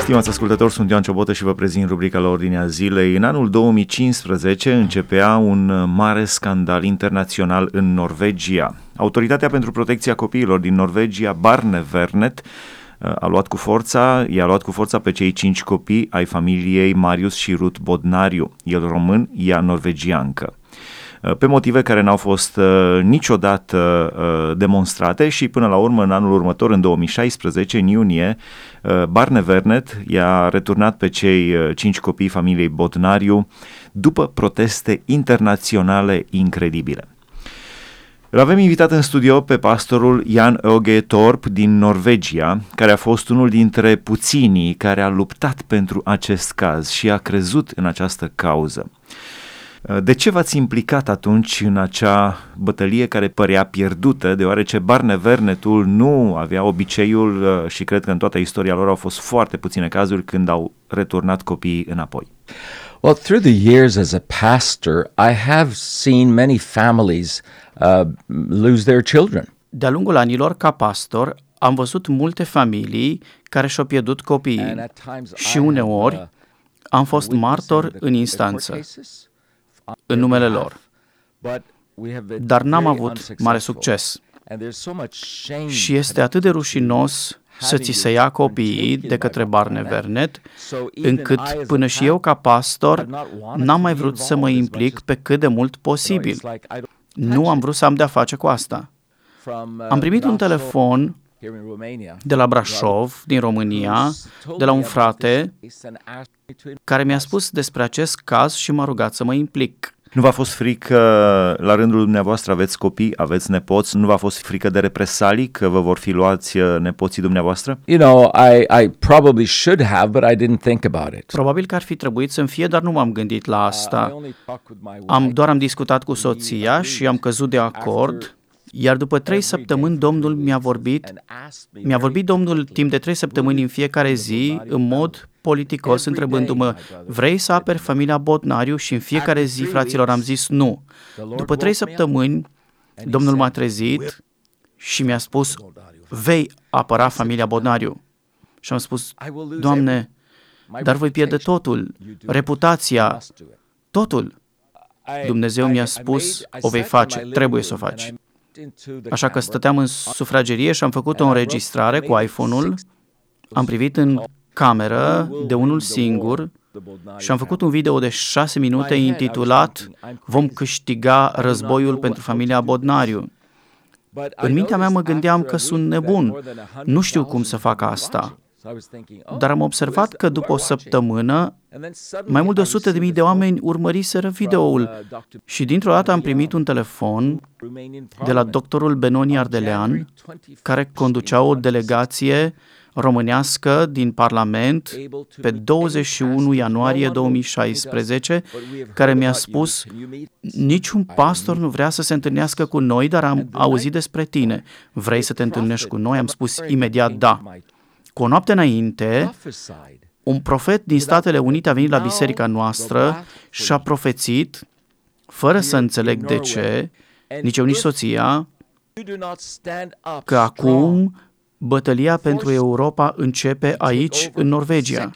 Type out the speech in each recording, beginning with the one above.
Stimați ascultători, sunt Ioan Ciobotă și vă prezint rubrica la ordinea zilei. În anul 2015 începea un mare scandal internațional în Norvegia. Autoritatea pentru protecția copiilor din Norvegia, Barnevernet, i-a luat cu forța pe cei 5 copii ai familiei Marius și Ruth Bodnariu, el român, ea norvegiancă, pe motive care n-au fost niciodată demonstrate și până la urmă în anul următor, în 2016, în iunie, Barnevernet i-a returnat pe cei 5 copii familiei Bodnariu după proteste internaționale incredibile. Îl avem invitat în studio pe pastorul Jan Åge Torp din Norvegia, care a fost unul dintre puținii care a luptat pentru acest caz și a crezut în această cauză. De ce v-ați implicat atunci în acea bătălie care părea pierdută, deoarece Barnevernetul nu avea obiceiul și cred că în toată istoria lor au fost foarte puține cazuri când au returnat copiii înapoi? Well, through the years as a pastor, I have seen many families lose their children. De-a lungul anilor, ca pastor, am văzut multe familii care și-au pierdut copiii și uneori am fost martor în instanță în numele lor, dar n-am avut mare succes. Și este atât de rușinos să ți se ia copiii de către Barnevernet, încât până și eu ca pastor n-am mai vrut să mă implic pe cât de mult posibil. Nu am vrut să am de-a face cu asta. Am primit un telefon de la Brașov, din România, de la un frate care mi-a spus despre acest caz și m-a rugat să mă implic. Nu v-a fost frică, la rândul dumneavoastră aveți copii, aveți nepoți, nu v-a fost frică de represalii, că vă vor fi luați nepoții dumneavoastră? You know, I probably should have, but I didn't think about it. Probabil că ar fi trebuit să-mi fie, dar nu m-am gândit la asta. Am discutat cu soția și am căzut de acord, iar după 3 săptămâni Domnul mi-a vorbit Domnul timp de 3 săptămâni în fiecare zi, în mod politicos, întrebându-mă, vrei să aperi familia Bodnariu? Și în fiecare zi, fraților, am zis nu. După 3 săptămâni, Domnul m-a trezit și mi-a spus, vei apăra familia Bodnariu. Și am spus, Doamne, dar voi pierde totul, reputația, totul. Dumnezeu mi-a spus, o vei face, trebuie să o faci. Așa că stăteam în sufragerie și am făcut o înregistrare cu iPhone-ul, am privit în cameră de unul singur și am făcut un video de 6 minute intitulat Vom câștiga războiul pentru familia Bodnariu. În mintea mea mă gândeam că sunt nebun, nu știu cum să fac asta. Dar am observat că după o săptămână, mai mult de 100.000 de oameni urmăriseră videoul și dintr-o dată am primit un telefon de la doctorul Benoni Ardelean, care conducea o delegație românească din Parlament pe 21 ianuarie 2016, care mi-a spus, niciun pastor nu vrea să se întâlnească cu noi, dar am auzit despre tine. Vrei să te întâlnești cu noi? Am spus imediat da. Cu o noapte înainte, un profet din Statele Unite a venit la biserica noastră și a profețit, fără să înțeleg de ce, nici eu, nici soția, că acum bătălia pentru Europa începe aici, în Norvegia.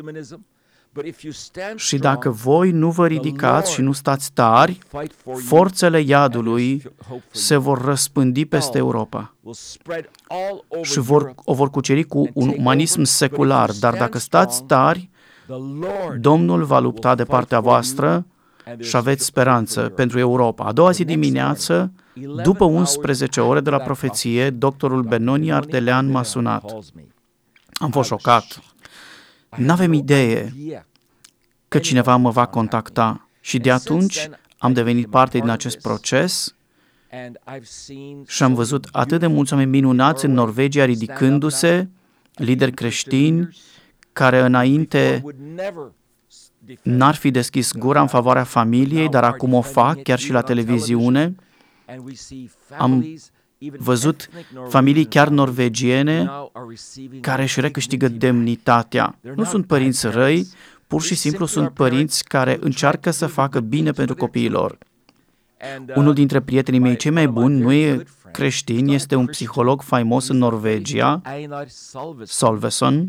Și dacă voi nu vă ridicați și nu stați tari, forțele iadului se vor răspândi peste Europa și o vor cuceri cu un umanism secular. Dar dacă stați tari, Domnul va lupta de partea voastră și aveți speranță pentru Europa. A doua zi dimineață, după 11 ore de la profeție, doctorul Benoni Ardelean m-a sunat. Am fost șocat. N-avem idee că cineva mă va contacta și de atunci am devenit parte din acest proces și am văzut atât de mulți oameni minunați în Norvegia ridicându-se, lideri creștini care înainte n-ar fi deschis gura în favoarea familiei, dar acum o fac chiar și la televiziune. Am văzut familii chiar norvegiene care își recâștigă demnitatea. Nu sunt părinți răi, pur și simplu sunt părinți care încearcă să facă bine pentru copiii lor. Unul dintre prietenii mei cei mai buni nu e creștin, este un psiholog faimos în Norvegia, Solveson,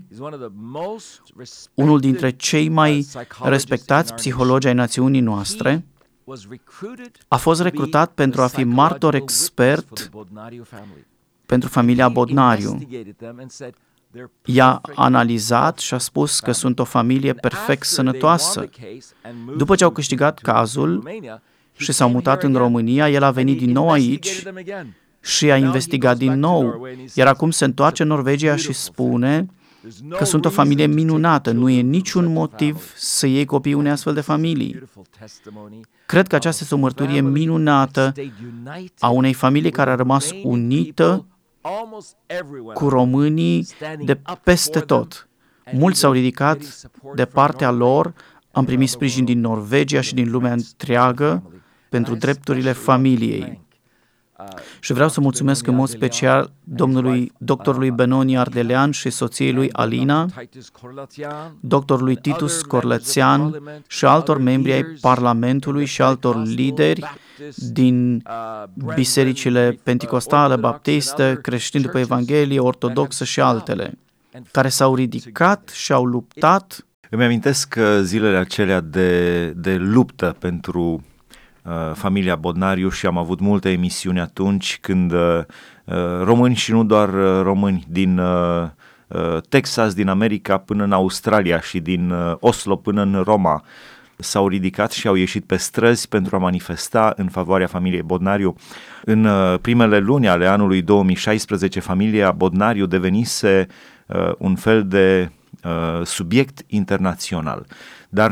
unul dintre cei mai respectați psihologi ai națiunii noastre. A fost recrutat pentru a fi martor expert pentru familia Bodnariu. I-a analizat și a spus că sunt o familie perfect sănătoasă. După ce au câștigat cazul și s-au mutat în România, el a venit din nou aici și a investigat din nou. Iar acum se întoarce în Norvegia și spune că sunt o familie minunată, nu e niciun motiv să iei copiii unei astfel de familii. Cred că aceasta este o mărturie minunată a unei familii care a rămas unită cu românii de peste tot. Mulți s-au ridicat de partea lor, am primit sprijin din Norvegia și din lumea întreagă pentru drepturile familiei. Și vreau să mulțumesc în mod special doctorului Benoni Ardelean și soției lui Alina, doctorului Titus Corlățean și altor membri ai Parlamentului și altor lideri din bisericile penticostale, baptiste, creștini după Evanghelie, ortodoxă și altele, care s-au ridicat și au luptat. Îmi amintesc zilele acelea de luptă pentru familia Bodnariu și am avut multe emisiuni atunci când români și nu doar români din Texas, din America până în Australia și din Oslo până în Roma s-au ridicat și au ieșit pe străzi pentru a manifesta în favoarea familiei Bodnariu. În primele luni ale anului 2016, familia Bodnariu devenise un fel de subiect internațional. Dar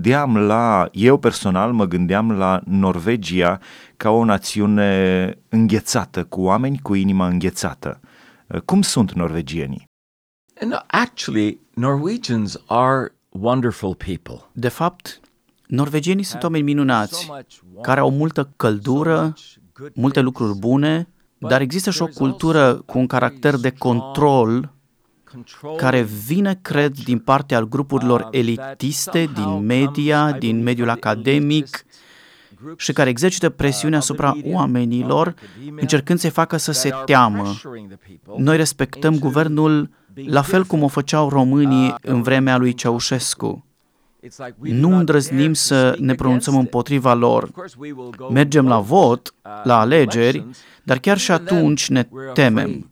eu personal mă gândeam la Norvegia ca o națiune înghețată, cu oameni cu inima înghețată. Cum sunt norvegienii? No, actually, Norwegians are wonderful people. De fapt, norvegienii sunt oameni minunați, care au multă căldură, multe lucruri bune, dar există și o cultură cu un caracter de control care vine, cred, din partea grupurilor elitiste, din media, din mediul academic și care exercită presiune asupra oamenilor, încercând să-i facă să se teamă. Noi respectăm guvernul la fel cum o făceau românii în vremea lui Ceaușescu. Nu îndrăznim să ne pronunțăm împotriva lor. Mergem la vot, la alegeri, dar chiar și atunci ne temem.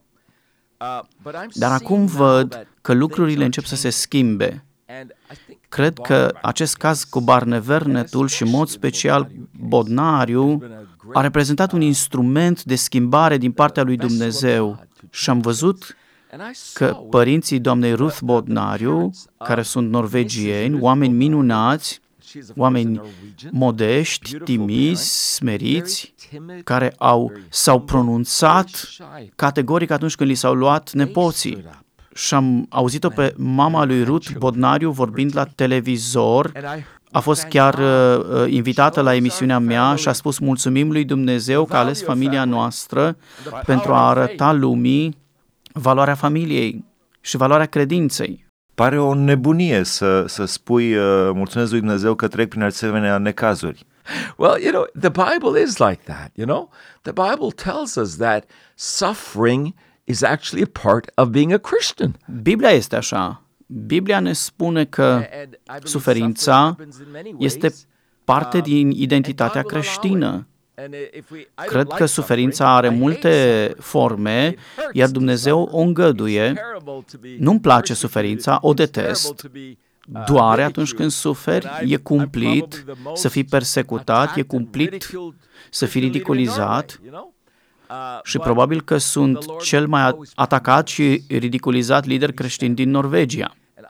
Dar acum văd că lucrurile încep să se schimbe. Cred că acest caz cu Barnevernetul și în mod special Bodnariu a reprezentat un instrument de schimbare din partea lui Dumnezeu și am văzut că părinții doamnei Ruth Bodnariu, care sunt norvegieni, oameni minunați, oameni modești, timizi, smeriți, care s-au pronunțat categoric atunci când li s-au luat nepoții. Și am auzit-o pe mama lui Ruth Bodnariu vorbind la televizor. A fost chiar invitată la emisiunea mea și a spus: mulțumim lui Dumnezeu că a ales familia noastră pentru a arăta lumii valoarea familiei și valoarea credinței. Pare o nebunie să spui mulțumesc lui Dumnezeu că trec prin asemenea necazuri. Well, the Bible is like that, The Bible tells us that suffering is actually a part of being a Christian. Biblia este așa. Biblia ne spune că suferința este parte din identitatea creștină. Cred că suferința are multe forme, iar Dumnezeu o îngăduie. Nu-mi place suferința, o detest. Doare atunci când suferi, e cumplit să fii persecutat, e cumplit să fii ridiculizat și probabil că sunt cel mai atacat și ridiculizat lider creștin din Norvegia.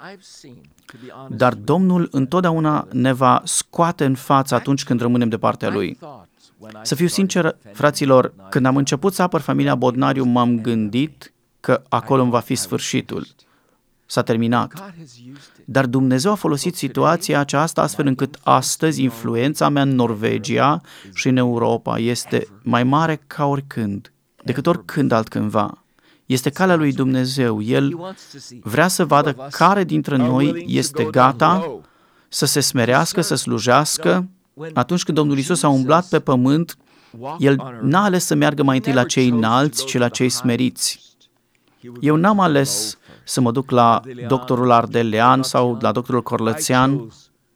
Dar Domnul întotdeauna ne va scoate în față atunci când rămânem de partea Lui. Să fiu sincer, fraților, când am început să apăr familia Bodnariu, m-am gândit că acolo îmi va fi sfârșitul. S-a terminat. Dar Dumnezeu a folosit situația aceasta astfel încât astăzi influența mea în Norvegia și în Europa este mai mare ca oricând, decât oricând altcândva. Este calea lui Dumnezeu. El vrea să vadă care dintre noi este gata să se smerească, să slujească. Atunci când Domnul Iisus a umblat pe pământ, El n-a ales să meargă mai întâi la cei înalți, ci la cei smeriți. Eu n-am ales să mă duc la doctorul Ardelean sau la doctorul Corlățean,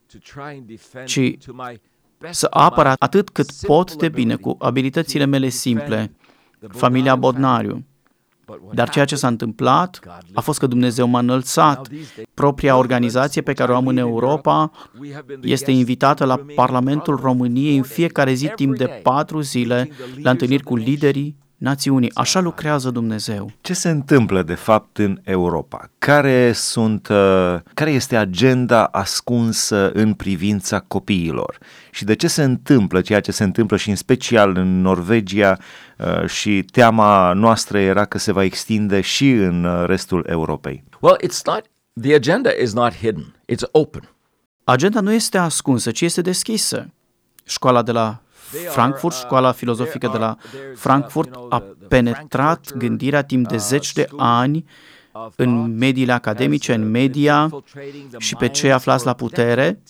ci să apăr atât cât pot de bine cu abilitățile mele simple, familia Bodnariu. Dar ceea ce s-a întâmplat a fost că Dumnezeu m-a înălțat. Propria organizație pe care o am în Europa este invitată la Parlamentul României în fiecare zi timp de 4 zile la întâlniri cu liderii națiunii. Așa lucrează Dumnezeu. Ce se întâmplă, de fapt, în Europa? Care este agenda ascunsă în privința copiilor? Și de ce se întâmplă ceea ce se întâmplă și în special în Norvegia și teama noastră era că se va extinde și în restul Europei? Well, the agenda is not hidden. It's open. Agenda nu este ascunsă, ci este deschisă. Școala de la Frankfurt, școala filozofică de la Frankfurt a penetrat gândirea timp de 10 de ani în mediile academice, în media și pe cei aflați la putere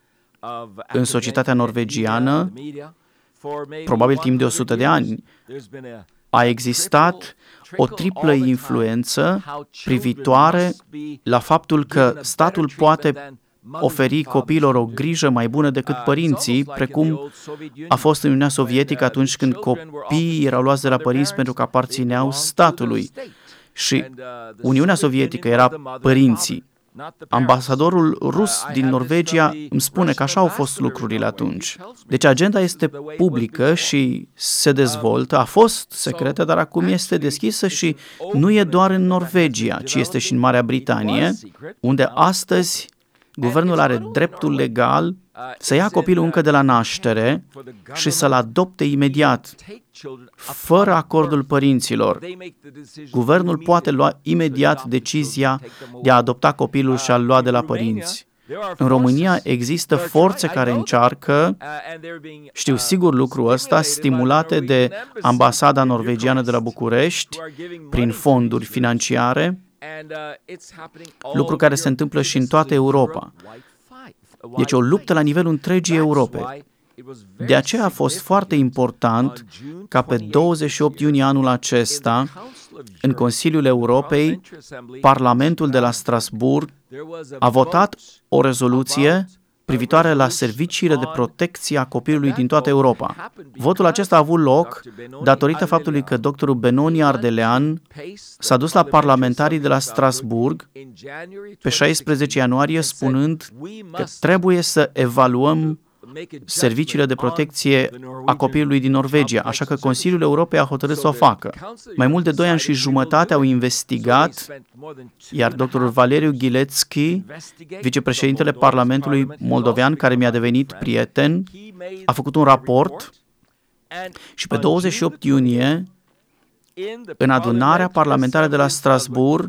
în societatea norvegiană, probabil timp de 100 de ani. A existat o triplă influență privitoare la faptul că statul poate oferi copiilor o grijă mai bună decât părinții, precum a fost în Uniunea Sovietică atunci când copiii erau luați de la părinți pentru că aparțineau statului. Și Uniunea Sovietică era părinții. Ambasadorul rus din Norvegia îmi spune că așa au fost lucrurile atunci. Deci agenda este publică și se dezvoltă, a fost secretă, dar acum este deschisă și nu e doar în Norvegia, ci este și în Marea Britanie, unde astăzi guvernul are dreptul legal să ia copilul încă de la naștere și să-l adopte imediat, fără acordul părinților. Guvernul poate lua imediat decizia de a adopta copilul și a-l lua de la părinți. În România există forțe care încearcă, știu sigur lucrul ăsta, stimulate de ambasada norvegiană de la București, prin fonduri financiare, lucru care se întâmplă și în toată Europa. Deci o luptă la nivelul întregii Europe. De aceea a fost foarte important ca pe 28 iunie anul acesta, în Consiliul Europei, Parlamentul de la Strasbourg a votat o rezoluție privitoare la serviciile de protecție a copilului din toată Europa. Votul acesta a avut loc datorită faptului că doctorul Benoni Ardelean s-a dus la parlamentarii de la Strasbourg pe 16 ianuarie spunând că trebuie să evaluăm serviciile de protecție a copilului din Norvegia, așa că Consiliul Europei a hotărât să o facă. Mai mult de 2 ani și jumătate au investigat, iar doctorul Valeriu Ghilețchi, vicepreședintele Parlamentului moldovean, care mi-a devenit prieten, a făcut un raport și pe 28 iunie, în adunarea parlamentară de la Strasbourg,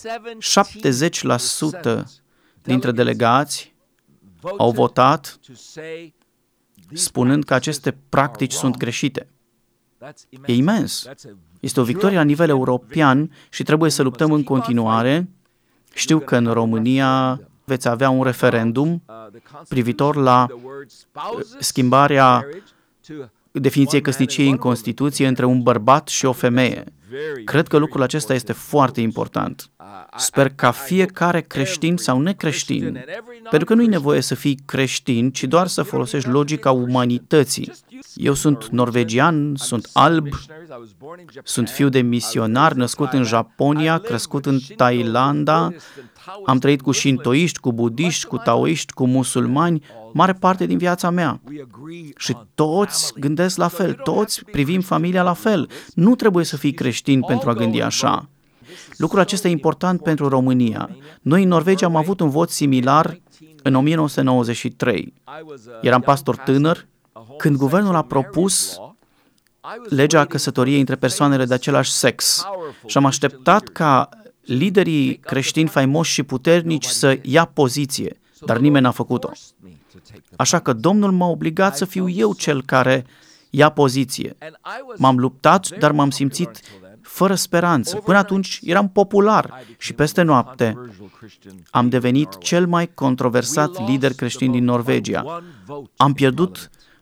70% dintre delegați au votat spunând că aceste practici sunt greșite. E imens. Este o victorie la nivel european și trebuie să luptăm în continuare. Știu că în România veți avea un referendum privitor la schimbarea definiției căsniciei în Constituție între un bărbat și o femeie. Cred că lucrul acesta este foarte important. Sper ca fiecare creștin sau necreștin, pentru că nu e nevoie să fii creștin, ci doar să folosești logica umanității. Eu sunt norvegian, sunt alb, sunt fiu de misionar, născut în Japonia, crescut în Thailanda, am trăit cu șintoiști, cu budiști, cu taoiști, cu musulmani, mare parte din viața mea. Și toți gândesc la fel, toți privim familia la fel. Nu trebuie să fii creștin pentru a gândi așa. Lucrul acesta e important pentru România. Noi în Norvegia am avut un vot similar în 1993. Eram pastor tânăr când guvernul a propus legea căsătoriei între persoanele de același sex și am așteptat ca liderii creștini faimoși și puternici să ia poziție, dar nimeni n-a făcut-o. Așa că Domnul m-a obligat să fiu eu cel care ia poziție. M-am luptat, dar m-am simțit fără speranță. Până atunci eram popular și peste noapte am devenit cel mai controversat lider creștin din Norvegia. Am pierdut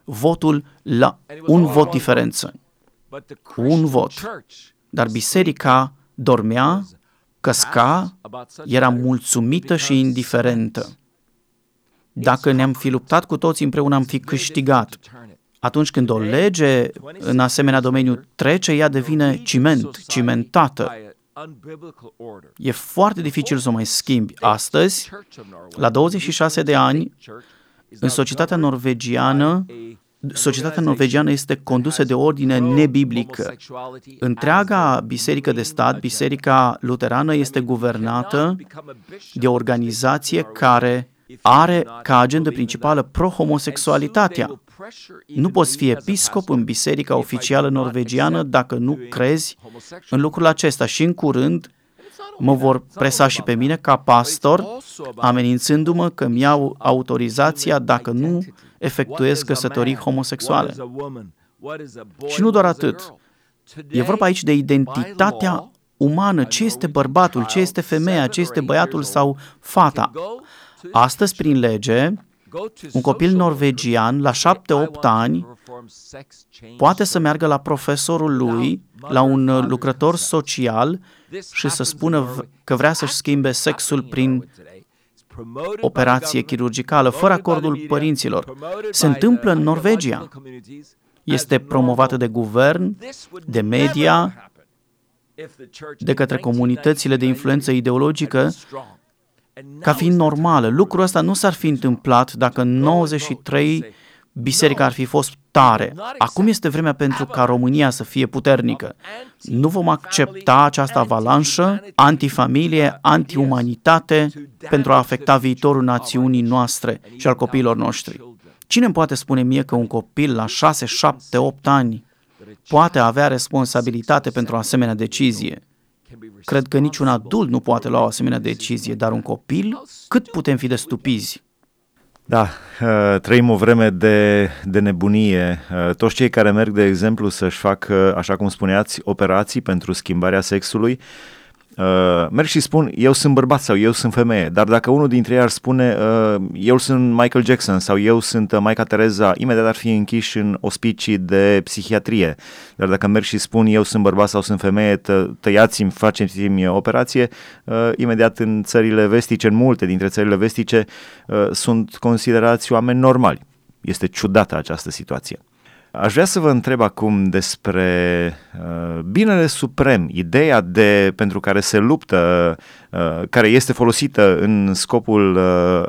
votul la un vot diferență. Un vot. Dar biserica dormea, căsca, era mulțumită și indiferentă. Dacă ne-am fi luptat cu toți împreună, am fi câștigat. Atunci când o lege în asemenea domeniu trece, ea devine cimentată. E foarte dificil să o mai schimbi. Astăzi, la 26 de ani, în societatea norvegiană este condusă de o ordine nebiblică. Întreaga biserică de stat, Biserica Luterană, este guvernată de o organizație care are ca agendă principală pro-homosexualitatea. Nu poți fi episcop în biserica oficială norvegiană dacă nu crezi în lucrul acesta. Și în curând mă vor presa și pe mine ca pastor, amenințându-mă că îmi iau autorizația dacă nu efectuez căsătorii homosexuale. Și nu doar atât. E vorba aici de identitatea umană. Ce este bărbatul, ce este femeia, ce este băiatul sau fata. Astăzi, prin lege, un copil norvegian la 7-8 ani poate să meargă la profesorul lui, la un lucrător social și să spună că vrea să-și schimbe sexul prin operație chirurgicală, fără acordul părinților. Se întâmplă în Norvegia. Este promovată de guvern, de media, de către comunitățile de influență ideologică, ca fiind normală. Lucrul ăsta nu s-ar fi întâmplat dacă în 93 biserica ar fi fost tare. Acum este vremea pentru ca România să fie puternică. Nu vom accepta această avalanșă antifamilie, antiumanitate pentru a afecta viitorul națiunii noastre și al copiilor noștri. Cine îmi poate spune mie că un copil la 6, 7, 8 ani poate avea responsabilitate pentru o asemenea decizie? Cred că niciun adult nu poate lua o asemenea decizie, dar un copil, cât putem fi de stupizi? Da, trăim o vreme de nebunie. Toți cei care merg, de exemplu, să-și facă, așa cum spuneați, operații pentru schimbarea sexului, merg și spun, eu sunt bărbat sau eu sunt femeie, dar dacă unul dintre ei ar spune, eu sunt Michael Jackson sau eu sunt Maica Tereza, imediat ar fi închiși în ospicii de psihiatrie. Dar dacă merg și spun, eu sunt bărbat sau sunt femeie, tăiați-mi, faceți-mi operație, imediat în țările vestice, în multe dintre țările vestice, sunt considerați oameni normali. Este ciudată această situație. Aș vrea să vă întreb acum despre binele suprem, ideea pentru care se luptă, care este folosită în scopul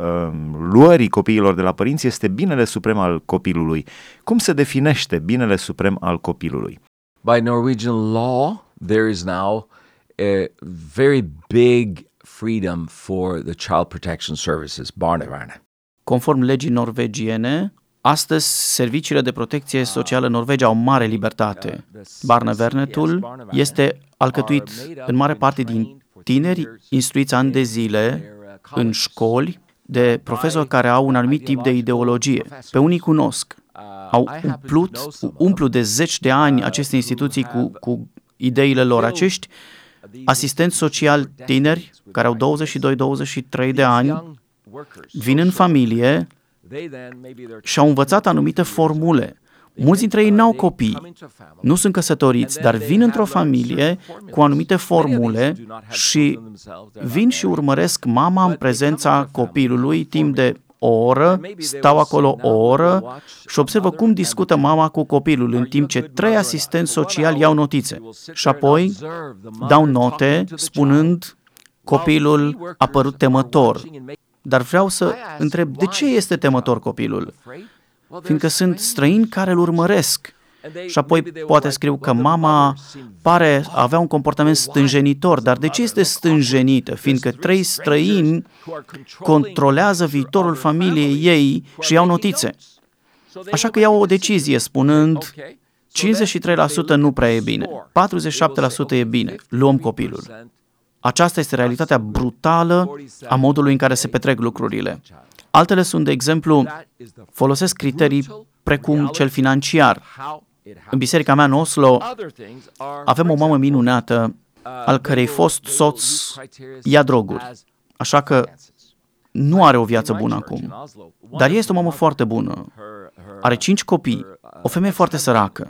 luării copiilor de la părinți, este binele suprem al copilului. Cum se definește binele suprem al copilului? By Norwegian law, there is now a very big freedom for the Child Protection Services, barnevernet. Conform legii norvegiene, astăzi, serviciile de protecție socială în Norvegia au mare libertate. Barnevernetul este alcătuit în mare parte din tineri instruiți ani de zile în școli de profesori care au un anumit tip de ideologie. Pe unii cunosc. Au umplut de 10 de ani aceste instituții cu ideile lor. Acești asistenți sociali tineri care au 22-23 de ani vin în familie și au învățat anumite formule. Mulți dintre ei n-au copii, nu sunt căsătoriți, dar vin într-o familie cu anumite formule și vin și urmăresc mama în prezența copilului timp de o oră, stau acolo o oră și observă cum discută mama cu copilul, în timp ce 3 asistenți sociali iau notițe. Și apoi dau note spunând copilul a părut temător. Dar vreau să întreb, de ce este temător copilul? Fiindcă sunt străini care îl urmăresc. Și apoi poate scriu că mama pare avea un comportament stânjenitor, dar de ce este stânjenită? Fiindcă 3 străini controlează viitorul familiei ei și iau notițe. Așa că iau o decizie spunând, 53% nu prea e bine, 47% e bine, luăm copilul. Aceasta este realitatea brutală a modului în care se petrec lucrurile. Altele sunt, de exemplu, folosesc criterii precum cel financiar. În biserica mea în Oslo avem o mamă minunată al cărei fost soț ia droguri, așa că nu are o viață bună acum. Dar este o mamă foarte bună. are 5 copii, o femeie foarte săracă,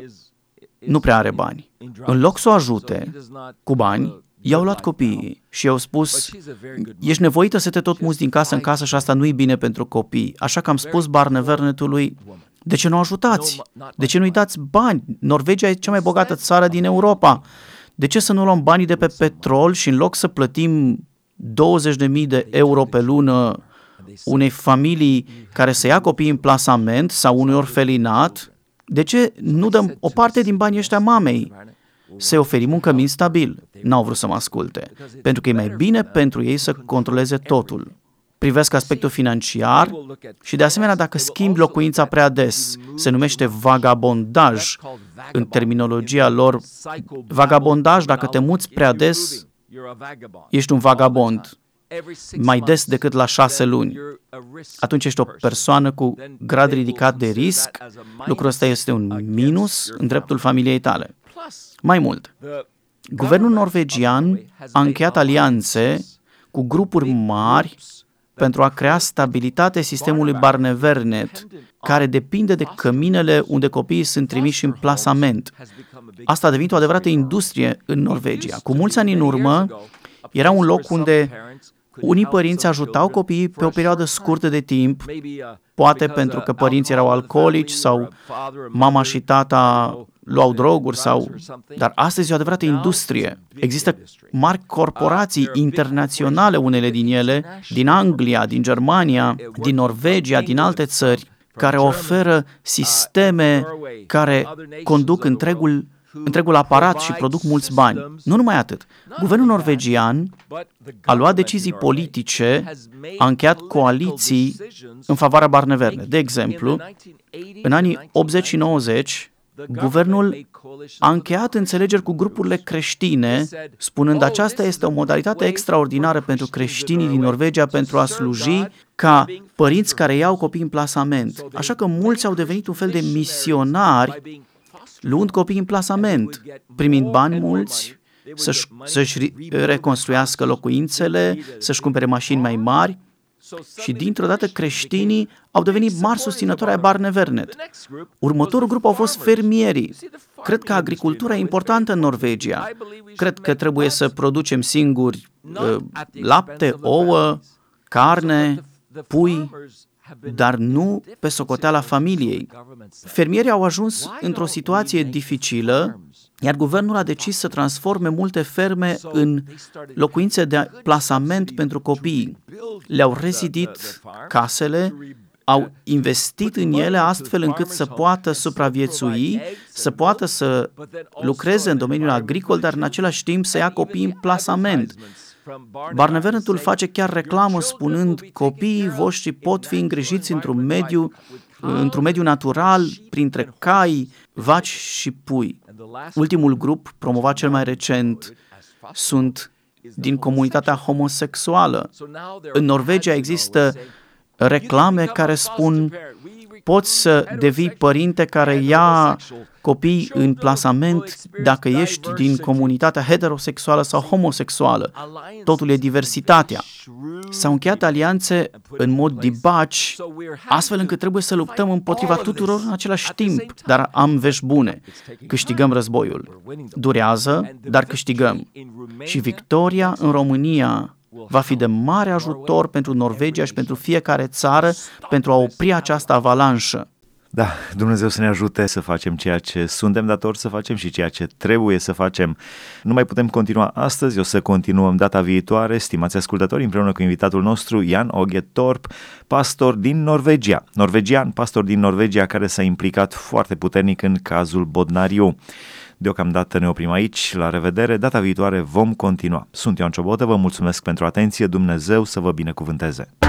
nu prea are bani. În loc să o ajute cu bani, i-au luat copiii și i-au spus: ești nevoită să te tot muți din casă în casă și asta nu-i bine pentru copii. Așa că am spus Barnevernetului: de ce nu o ajutați? De ce nu-i dați bani? Norvegia e cea mai bogată țară din Europa. De ce să nu luăm banii de pe petrol și în loc să plătim 20.000 de euro pe lună unei familii care să ia copiii în plasament sau unui orfelinat, de ce nu dăm o parte din banii ăștia mamei? Să-i oferim un cămin stabil. N-au vrut să mă asculte, pentru că e mai bine pentru ei să controleze totul. Privesc aspectul financiar și, de asemenea, dacă schimbi locuința prea des, se numește vagabondaj. În terminologia lor, vagabondaj, dacă te muți prea des, ești un vagabond, mai des decât la 6 luni. Atunci ești o persoană cu grad ridicat de risc. Lucrul ăsta este un minus în dreptul familiei tale. Mai mult, guvernul norvegian a încheiat alianțe cu grupuri mari pentru a crea stabilitate sistemului Barnevernet, care depinde de căminele unde copiii sunt trimiși în plasament. Asta a devenit o adevărată industrie în Norvegia. Cu mulți ani în urmă, era un loc unde unii părinți ajutau copiii pe o perioadă scurtă de timp, poate pentru că părinții erau alcoolici sau mama și tata luau droguri dar astăzi e o adevărată industrie. Există mari corporații internaționale, unele din ele, din Anglia, din Germania, din Norvegia, din alte țări, care oferă sisteme care conduc întregul aparat și produc mulți bani. Nu numai atât. Guvernul norvegian a luat decizii politice, a încheiat coaliții în favoarea Barnevernet. De exemplu, în anii 80 și 90, guvernul a încheiat înțelegeri cu grupurile creștine, spunând: aceasta este o modalitate extraordinară pentru creștinii din Norvegia pentru a sluji ca părinți care iau copii în plasament. Așa că mulți au devenit un fel de misionari, luând copii în plasament, primind bani mulți, să-și reconstruiască locuințele, să-și cumpere mașini mai mari. Și dintr-o dată creștinii au devenit mari susținători ai Barnevernet. Următorul grup au fost fermierii. Cred că agricultura e importantă în Norvegia. Cred că trebuie să producem singuri lapte, ouă, carne, pui, dar nu pe socoteala familiei. Fermierii au ajuns într-o situație dificilă, iar guvernul a decis să transforme multe ferme în locuințe de plasament pentru copii. Le-au rezidit casele, au investit în ele astfel încât să poată supraviețui, să poată să lucreze în domeniul agricol, dar în același timp să ia copii în plasament. Barnevernetul face chiar reclamă spunând: copiii voștri pot fi îngrijiți într-un mediu natural, printre cai, vaci și pui. Ultimul grup, promovat cel mai recent, sunt din comunitatea homosexuală. În Norvegia există reclame care spun: poți să devii părinte care ia copii în plasament dacă ești din comunitatea heterosexuală sau homosexuală. Totul e diversitatea. S-au încheiat alianțe în mod dibaci, astfel încât trebuie să luptăm împotriva tuturor în același timp, dar am vești bune. Câștigăm războiul. Durează, dar câștigăm. Și victoria în România va fi de mare ajutor pentru Norvegia și pentru fiecare țară pentru a opri această avalanșă. Da, Dumnezeu să ne ajute să facem ceea ce suntem datori să facem și ceea ce trebuie să facem. Nu mai putem continua astăzi, o să continuăm data viitoare, stimați ascultători, împreună cu invitatul nostru, Jan Åge Torp, pastor din Norvegia. Norvegian, pastor din Norvegia, care s-a implicat foarte puternic în cazul Bodnariu. Deocamdată ne oprim aici, la revedere, data viitoare vom continua. Sunt Ioan Ciobotă, vă mulțumesc pentru atenție, Dumnezeu să vă binecuvânteze.